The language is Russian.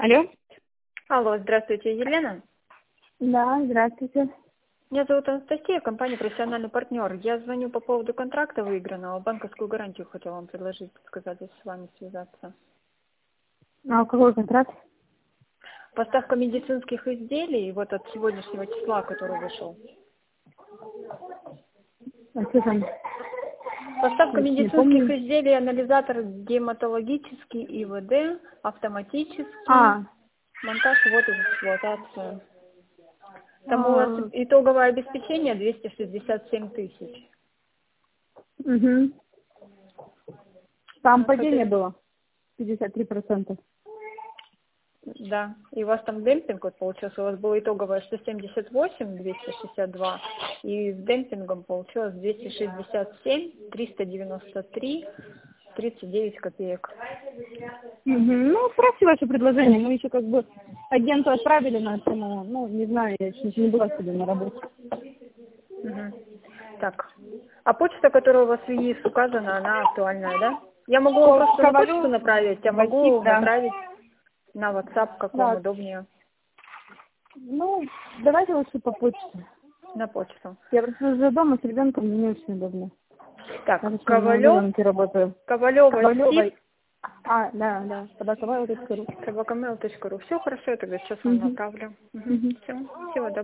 Алло? Алло, здравствуйте, Елена. Да, здравствуйте. Меня зовут Анастасия, компания «Профессиональный партнер». Я звоню по поводу контракта выигранного. Банковскую гарантию хотела вам предложить, сказать, с вами связаться. А какой контракт? Поставка медицинских изделий, вот от сегодняшнего числа, который вышел. А что там? Поставка Я не медицинских помню. изделий, анализатор гематологический, ИВД, автоматический, А, монтаж, ввод в эксплуатацию. Там у вас угу. итоговое обеспечение 267 тысяч. Там Ну, падение было 53%. Да, и у вас там демпинг вот получился, у вас было итоговое 178, 262, и с демпингом получилось 267, 393, 39 копеек. Ну, спроси ваше предложение. Мы еще как бы агенту отправили на тему. Ну, не знаю, я еще не была сегодня на работе. Мгм. Так, а почта, которая у вас в ЕИС указана, она актуальная, да? Я могу вам просто на почту направить, а могу Да. направить на WhatsApp, как вам Да. удобнее, Ну, давайте лучше по почте. на почту. Я просто уже дома с ребенком, мне не очень удобно. Так, Я еще на удаленке работаю. Ковалева, Стив, Да, собаковая.ру. собакамейл.ру. Все хорошо, я тогда сейчас вам направлю. Все, всего доброго.